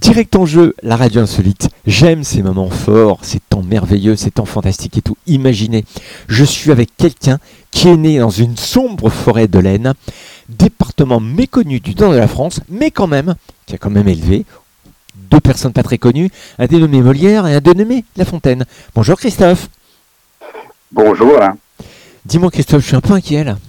Direct en jeu, la radio insolite. J'aime ces moments forts, ces temps merveilleux, ces temps fantastiques et tout. Imaginez, je suis avec quelqu'un qui est né dans une sombre forêt de l'Aisne, département méconnu du nord de la France, mais quand même, qui a quand même élevé deux personnes pas très connues, un dénommé Molière et un dénommé La Fontaine. Bonjour Christophe. Bonjour Alain. Dis-moi Christophe, je suis un peu inquiet là.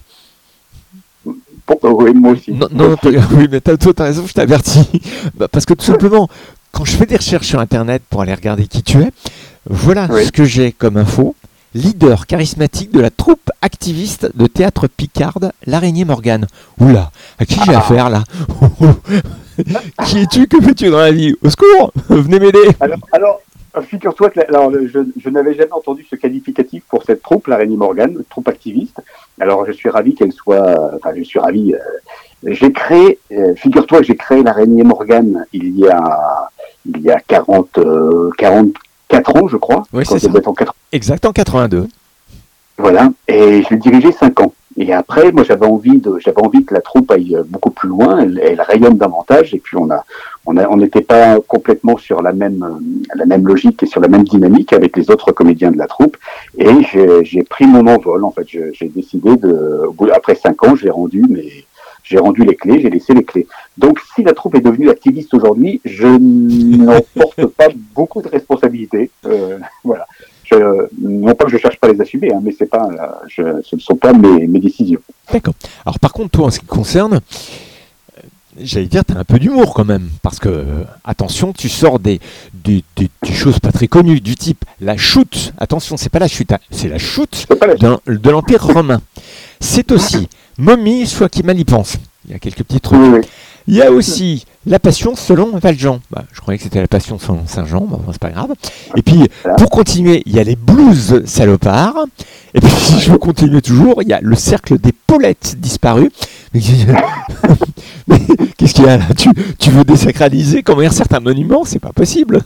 Oui, moi aussi. Non, oui, mais t'as raison, je t'avertis. Parce que tout simplement, quand je fais des recherches sur Internet pour aller regarder qui tu es, voilà ce que j'ai comme info. Leader charismatique de la troupe activiste de théâtre picarde, l'Araignée Morgane. Oula, à qui j'ai affaire là? Qui es-tu? Que fais-tu dans la vie? Au secours, venez m'aider. Alors figure-toi que je n'avais jamais entendu ce qualificatif pour cette troupe, l'Araignée Morgane, troupe activiste. Alors je suis ravi qu'elle soit... Enfin, je suis ravi... figure-toi que j'ai créé l'Araignée Morgane il y a 44 ans, je crois. Oui, c'est ça. Exact, en 82. Voilà, et je l'ai dirigé 5 ans. Et après, moi, j'avais envie que la troupe aille beaucoup plus loin, elle rayonne davantage, et puis on n'était pas complètement sur la même logique et sur la même dynamique avec les autres comédiens de la troupe, et j'ai pris mon envol, en fait, j'ai décidé après 5 ans, j'ai rendu les clés, j'ai laissé les clés. Donc, si la troupe est devenue activiste aujourd'hui, je n'en porte pas beaucoup de responsabilités, voilà. Non pas que je cherche pas à les assumer, mais ce ne sont pas mes décisions. D'accord. Alors par contre, toi, en ce qui concerne, j'allais dire, tu as un peu d'humour quand même, parce que, attention, tu sors des choses pas très connues, du type la chute. Attention, c'est pas la chute, c'est la chute de l'Empire romain. C'est aussi Momie, soit qui mal y pense. Il y a quelques petits trucs. Oui. Il y a aussi la Passion selon Valjean. Je croyais que c'était la Passion selon Saint-Jean, c'est pas grave. Et puis, pour continuer, il y a les blues salopards. Et puis, si je veux continuer toujours, il y a le cercle des Paulettes disparues. Mais qu'est-ce qu'il y a là? Tu veux désacraliser, comment certains monuments? C'est pas possible.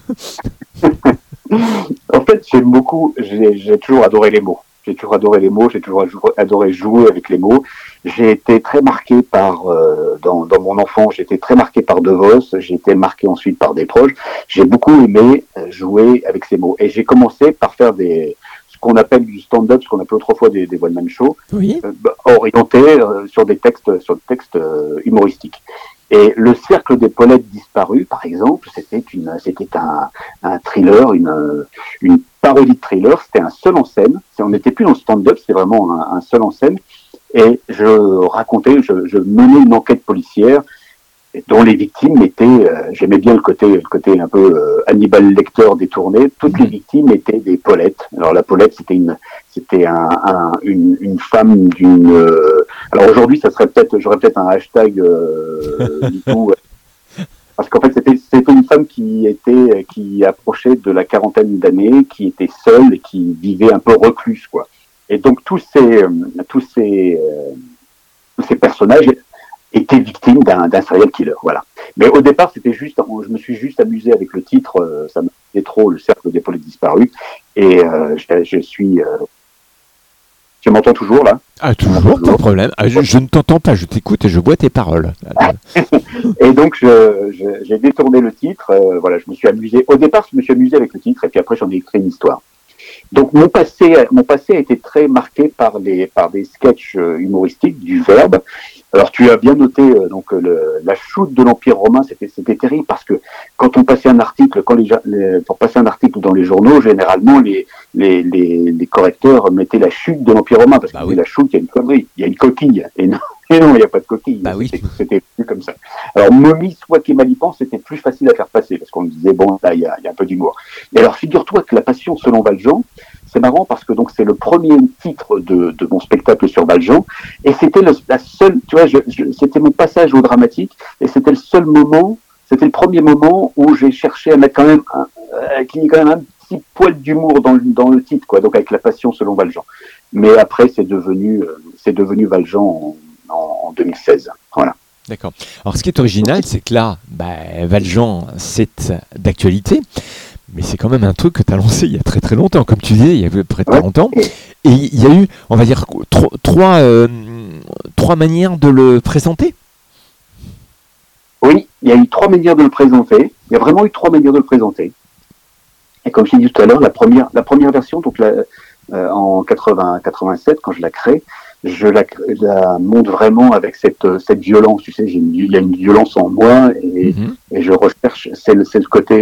En fait, j'ai toujours adoré les mots. J'ai toujours adoré jouer avec les mots. J'ai été très marqué dans mon enfance, j'ai été très marqué par De Vos, j'ai été marqué ensuite par Desproges. J'ai beaucoup aimé jouer avec ces mots. Et j'ai commencé par faire ce qu'on appelle du stand-up, ce qu'on appelait autrefois des one-man shows, orientés sur des textes humoristiques. Et le cercle des Paulettes disparues, par exemple, c'était un thriller, une parodie de thriller. C'était un seul en scène. On n'était plus dans le stand-up, c'était vraiment un seul en scène. Et je menais une enquête policière dont les victimes étaient, j'aimais bien le côté un peu Hannibal Lecter détourné. Toutes les victimes étaient des Paulettes. Alors la Paulette, c'était une femme d'une. Alors aujourd'hui, j'aurais peut-être un hashtag du tout. Parce qu'en fait, c'était une femme qui approchait de la quarantaine d'années, qui était seule et qui vivait un peu recluse, quoi. Et donc tous ces personnages étaient victimes d'un serial killer, voilà. Mais au départ, je me suis juste amusé avec le titre, ça me faisait trop, le cercle des Paulettes disparues, et tu m'entends toujours là? Toujours, pas de problème. Je ne t'entends pas, je t'écoute et je bois tes paroles. Et donc j'ai détourné le titre, voilà, je me suis amusé. Au départ, je me suis amusé avec le titre, et puis après j'en ai écrit une histoire. Donc mon passé a été très marqué par des sketchs humoristiques, du Verbe. Alors tu as bien noté la chute de l'Empire romain, c'était terrible parce que quand on passait un article, pour passer un article dans les journaux, généralement les correcteurs mettaient la chute de l'Empire romain parce que la chute, il y a une connerie, il y a une coquille. Et non, il n'y a pas de coquille. C'était plus comme ça. Alors Momie, soit qui mal y pense, c'était plus facile à faire passer parce qu'on disait bon là il y a un peu d'humour. Et alors figure-toi que la Passion selon Valjean, c'est marrant parce que donc c'est le premier titre de mon spectacle sur Valjean, et c'était la seule, tu vois, c'était mon passage au dramatique, et c'était le premier moment où j'ai cherché à mettre quand même qu'il y ait quand même un petit poil d'humour dans le titre, quoi. Donc avec la Passion selon Valjean. Mais après c'est devenu Valjean en 2016. Voilà. D'accord. Alors ce qui est original, c'est que là, Valjean, c'est d'actualité. Mais c'est quand même un truc que tu as lancé il y a très très longtemps, comme tu disais, il y a près de 40 ans. Et il y a eu, on va dire, trois manières de le présenter. Oui, il y a eu 3 manières de le présenter. Il y a vraiment eu 3 manières de le présenter. Et comme je l'ai dit tout à l'heure, la première version, donc en 87, quand je la crée, je la monte vraiment avec cette violence. Tu sais, il y a une violence en moi et je recherche, c'est le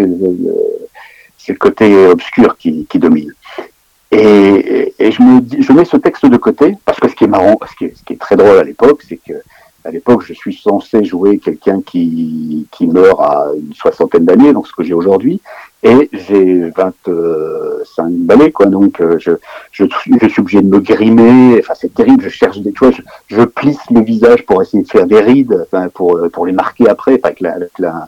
côté obscur qui domine. Et je mets ce texte de côté parce que ce qui est marrant, ce qui est très drôle à l'époque, c'est que à l'époque, je suis censé jouer quelqu'un qui meurt à une 60aine d'années, donc ce que j'ai aujourd'hui, et j'ai 25 balais, quoi. Donc je suis obligé de me grimer. Enfin, c'est terrible. Je cherche des, tu vois, je plisse le visage pour essayer de faire des rides, enfin, pour les marquer après, avec la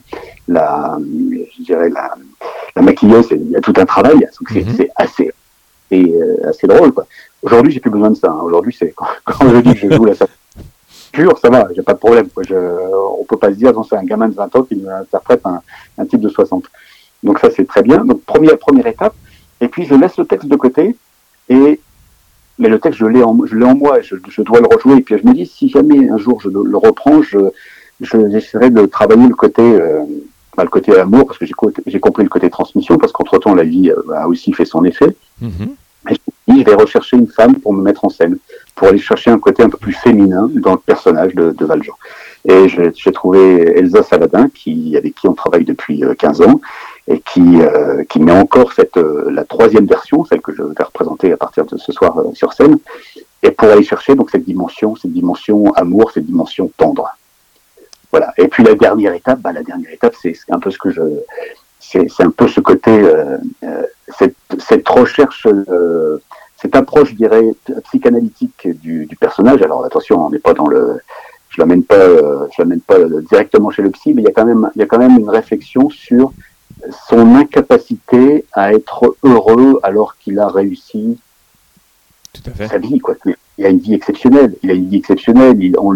maquilleuse. Il y a tout un travail. Donc c'est assez drôle, quoi. Aujourd'hui, j'ai plus besoin de ça. Hein. Aujourd'hui, c'est quand je dis que je joue la pure, ça va, j'ai pas de problème. Quoi. On peut pas se dire, non, c'est un gamin de 20 ans qui interprète un type de 60. Donc ça, c'est très bien. Donc première étape. Et puis je laisse le texte de côté. Mais le texte, je l'ai en moi. Je dois le rejouer. Et puis je me dis, si jamais un jour je le reprends, j'essaierai de travailler le côté amour, parce que j'ai compris le côté transmission, parce qu'entre-temps, la vie a aussi fait son effet. Et je vais rechercher une femme pour me mettre en scène, pour aller chercher un côté un peu plus féminin dans le personnage de Valjean. Et j'ai trouvé Elsa Saladin, avec qui on travaille depuis 15 ans, et qui met encore la 3e version, celle que je vais représenter à partir de ce soir sur scène, et pour aller chercher donc cette dimension amour, cette dimension tendre. Voilà. Et puis la dernière étape, c'est un peu c'est un peu ce côté, cette recherche, cette approche, je dirais, psychanalytique du personnage. Alors attention, on n'est pas je l'amène pas directement chez le psy, mais il y a quand même une réflexion sur son incapacité à être heureux alors qu'il a réussi tout à fait sa vie, quoi. Il a une vie exceptionnelle. On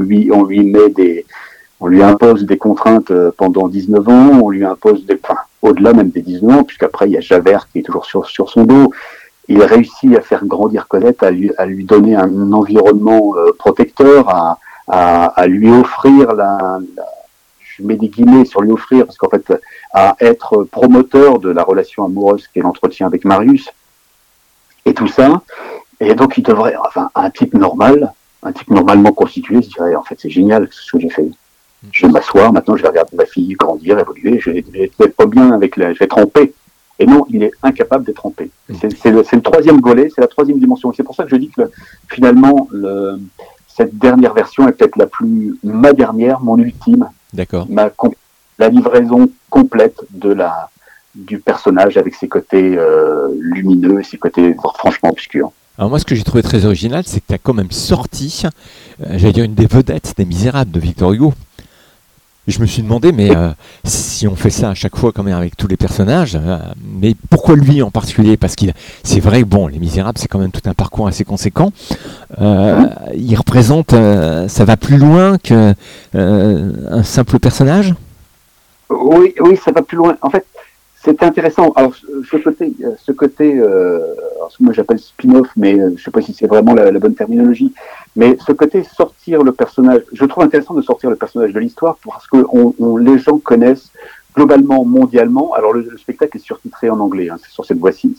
lui impose des contraintes pendant 19 ans, on lui impose au-delà même des 19 ans, puisqu'après il y a Javert qui est toujours sur son dos. Il réussit à faire grandir Cosette, à lui donner un environnement protecteur, à lui offrir je mets des guillemets sur lui offrir, parce qu'en fait, à être promoteur de la relation amoureuse qu'elle entretient avec Marius, et tout ça. Et donc il devrait, un type normalement constitué, je dirais, en fait c'est génial ce que j'ai fait. Je vais m'asseoir, maintenant je vais regarder ma fille grandir, évoluer, je vais être pas bien je vais être en paix. Et non, il est incapable d'être en paix. C'est le 3e volet, c'est la 3e dimension. Et c'est pour ça que je dis que finalement, cette dernière version est peut-être ma dernière, mon ultime. D'accord. La livraison complète du personnage avec ses côtés lumineux et ses côtés franchement obscurs. Alors moi, ce que j'ai trouvé très original, c'est que tu as quand même sorti, j'allais dire, une des vedettes des Misérables de Victor Hugo. Je me suis demandé, mais si on fait ça à chaque fois quand même avec tous les personnages, mais pourquoi lui en particulier? Parce c'est vrai que Les Misérables, c'est quand même tout un parcours assez conséquent. Il représente, ça va plus loin qu'un simple personnage? Oui, ça va plus loin. En fait, c'est intéressant. Alors, ce côté alors, ce que moi j'appelle spin-off, mais je ne sais pas si c'est vraiment la bonne terminologie, mais ce côté sortir le personnage, je trouve intéressant de sortir le personnage de l'histoire parce que les gens connaissent globalement, mondialement. Alors, le spectacle est surtitré en anglais, hein, c'est sur cette fois-ci.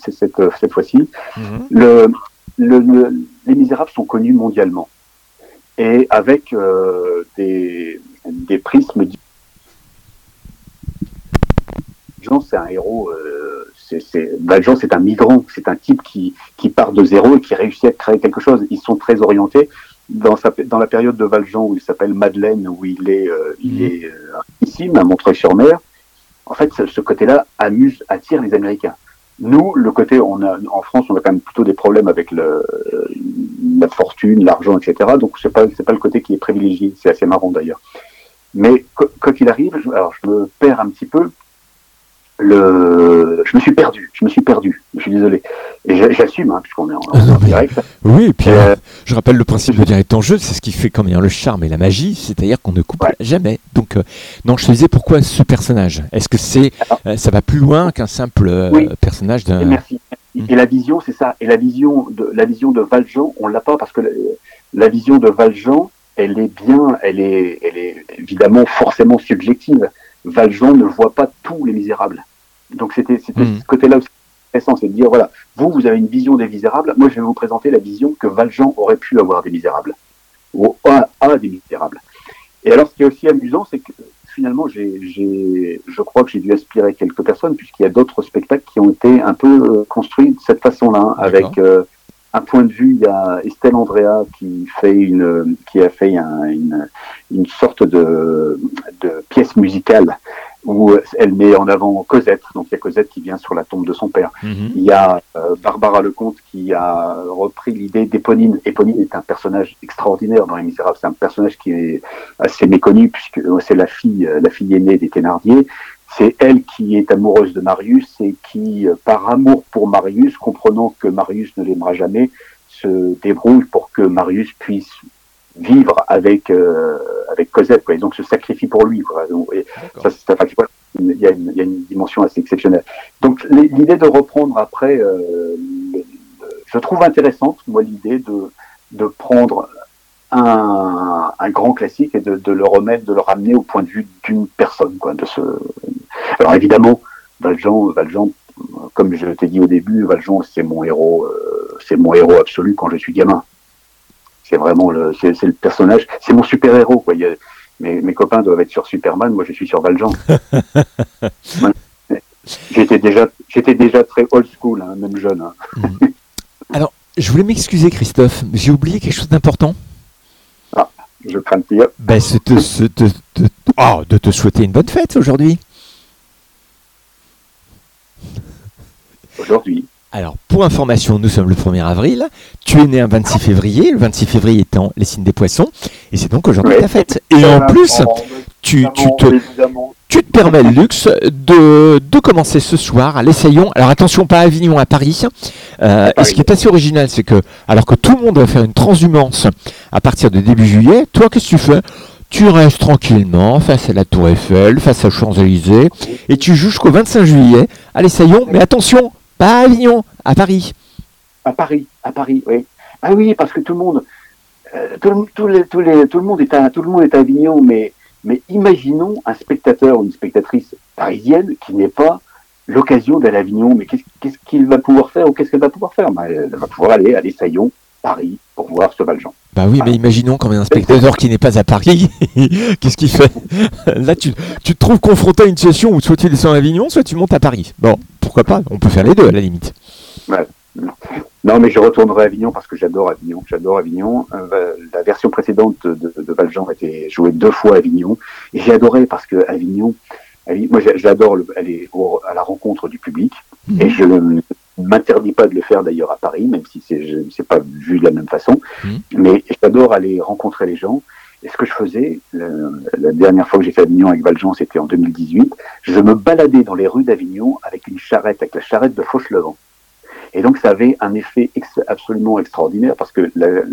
Les Misérables sont connus mondialement et avec des prismes. Valjean, c'est un héros. Valjean, c'est un migrant. C'est un type qui part de zéro et qui réussit à créer quelque chose. Ils sont très orientés dans la période de Valjean où il s'appelle Madeleine, où il est ici, à Montreuil-sur-Mer. En fait, ce côté-là attire les Américains. Nous, le côté, en France, on a quand même plutôt des problèmes avec la fortune, l'argent, etc. Donc c'est pas le côté qui est privilégié. C'est assez marrant d'ailleurs. Mais quand il arrive, je me perds un petit peu. Je me suis perdu. Je suis désolé. Et j'assume, hein, puisqu'on est en direct. Oui, et puis je rappelle le principe de direct en jeu, c'est ce qui fait quand même le charme et la magie, c'est-à-dire qu'on ne coupe jamais. Donc, non, je te disais pourquoi ce personnage? Est-ce que ça va plus loin qu'un simple personnage d'un. Merci. Et la vision, c'est ça. Et la vision de Valjean, on l'a pas parce que la vision de Valjean, elle est évidemment forcément subjective. Valjean ne voit pas tous les Misérables. Donc c'était ce côté-là aussi intéressant, c'est de dire, voilà, vous avez une vision des Misérables, moi je vais vous présenter la vision que Valjean aurait pu avoir des Misérables, ou a des Misérables. Et alors, ce qui est aussi amusant, c'est que finalement, je crois que j'ai dû aspirer quelques personnes, puisqu'il y a d'autres spectacles qui ont été un peu construits de cette façon-là, avec un point de vue. Il y a Estelle Andrea qui a fait une sorte de pièce musicale où elle met en avant Cosette. Donc il y a Cosette qui vient sur la tombe de son père. Il y a Barbara Lecomte qui a repris l'idée d'Éponine. Éponine est un personnage extraordinaire dans Les Misérables. C'est un personnage qui est assez méconnu puisque c'est la fille aînée des Thénardier. C'est elle qui est amoureuse de Marius et qui, par amour pour Marius, comprenant que Marius ne l'aimera jamais, se débrouille pour que Marius puisse vivre avec Cosette, quoi, et donc se sacrifie pour lui, quoi. Et il y a une dimension assez exceptionnelle. Donc l'idée de reprendre après, je trouve intéressante, moi, l'idée de prendre un grand classique et de le ramener au point de vue d'une personne, quoi. Alors évidemment, Valjean, comme je t'ai dit au début, Valjean, c'est mon héros absolu quand je suis gamin. C'est vraiment c'est le personnage, c'est mon super-héros, quoi. Mes copains doivent être sur Superman, moi je suis sur Valjean. J'étais déjà très old school, hein, même jeune. Hein. Alors, je voulais m'excuser, Christophe, j'ai oublié quelque chose d'important. Ah, je crains de pire. C'est de te souhaiter une bonne fête aujourd'hui. Aujourd'hui. Alors, pour information, nous sommes le 1er avril. Tu es né un 26 février, le 26 février étant les signes des poissons, et c'est donc aujourd'hui ta fête. Et en plus, tu te permets le luxe de commencer ce soir à l'Essaillon. Alors attention, pas à Avignon, à Paris. Et ce qui est assez original, c'est que, alors que tout le monde va faire une transhumance à partir de début juillet, toi, qu'est-ce que tu fais ? Tu restes tranquillement face à la Tour Eiffel, face aux Champs-Élysées, et tu joues jusqu'au 25 juillet à l'Essaillon. Mais attention, pas à Avignon, à Paris. À Paris, oui. Ah oui, parce que tout le monde est à Avignon, mais imaginons un spectateur ou une spectatrice parisienne qui n'ait pas l'occasion d'aller à Avignon. Mais qu'est-ce qu'il va pouvoir faire ou qu'est-ce qu'elle va pouvoir faire ? Elle va pouvoir aller à l'Essaillon, Paris, pour voir ce Valjean. Bah oui, mais imaginons quand même un spectateur qui n'est pas à Paris, qu'est-ce qu'il fait ? Là, tu te trouves confronté à une situation où soit tu descends à Avignon, soit tu montes à Paris. Bon, pourquoi pas ? On peut faire les deux à la limite. Ouais. Non, mais je retournerai à Avignon parce que j'adore Avignon. La version précédente de Valjean a été jouée 2 fois à Avignon. Et j'ai adoré parce que Avignon, moi j'adore aller à la rencontre du public. Et je ne m'interdis pas de le faire d'ailleurs à Paris, même si c'est pas vu de la même façon. Mais j'adore aller rencontrer les gens. Et ce que je faisais, la dernière fois que j'ai fait Avignon avec Valjean, c'était en 2018, je me baladais dans les rues d'Avignon avec la charrette de Fauchelevent. Et donc ça avait un effet absolument extraordinaire parce que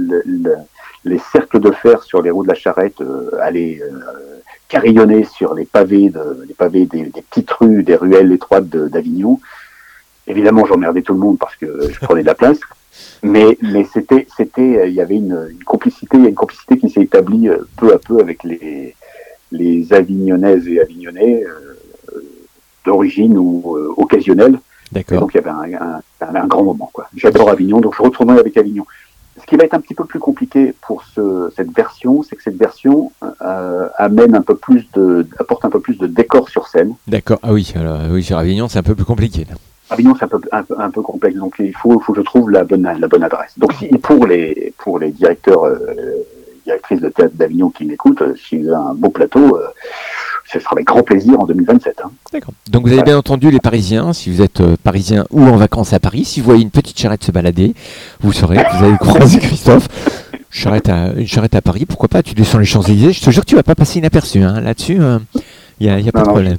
les cercles de fer sur les roues de la charrette allaient carillonner sur les pavés des petites rues, des ruelles étroites d'Avignon. Évidemment, j'emmerdais tout le monde parce que je prenais de la place. Mais c'était, il y avait une complicité qui s'est établie peu à peu avec les Avignonnaises et Avignonnais d'origine ou occasionnelle. D'accord. Et donc il y avait un grand moment, quoi. J'adore Avignon, donc je retournerai avec Avignon. Ce qui va être un petit peu plus compliqué pour cette version, c'est que cette version apporte un peu plus de décor sur scène. D'accord. Ah oui, alors oui, sur Avignon, c'est un peu plus compliqué. Là. Avignon, c'est un peu complexe, donc il faut que je trouve la bonne adresse. Donc si pour les directeurs, directrices de théâtre d'Avignon qui m'écoutent, si vous avez un beau plateau, ce sera avec grand plaisir en 2027. Hein. D'accord. Donc vous avez bien entendu les Parisiens, si vous êtes parisien ou en vacances à Paris, si vous voyez une petite charrette se balader, vous saurez que vous allez croiser Christophe. Une charrette à Paris, pourquoi pas, tu descends les Champs-Élysées, je te jure que tu vas pas passer inaperçu. Hein. Là-dessus, il n'y a pas de problème.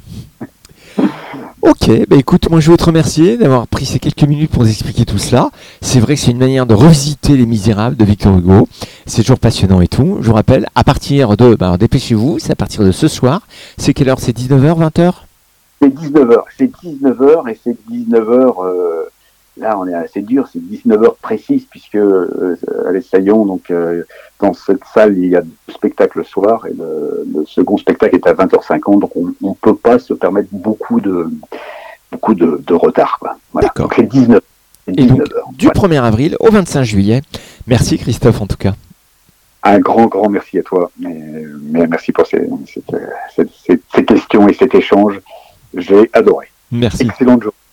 Ok, écoute, moi je veux te remercier d'avoir pris ces quelques minutes pour nous expliquer tout cela. C'est vrai que c'est une manière de revisiter Les Misérables de Victor Hugo. C'est toujours passionnant et tout. Je vous rappelle, à partir de, dépêchez-vous, c'est à partir de ce soir. C'est quelle heure ? C'est 19h, 20h ? C'est 19h et c'est 19h là, on est assez dur, c'est 19 heures précises, puisque à l'Essaillon, donc dans cette salle, il y a 2 spectacles le soir, et le second spectacle est à 20h50, donc on ne peut pas se permettre beaucoup de retard, quoi. Voilà. D'accord. Donc c'est 19 Et donc, heures. du 1er avril au 25 juillet. Merci Christophe en tout cas. Un grand merci à toi. Mais merci pour ces questions et cet échange. J'ai adoré. Merci. Excellente journée.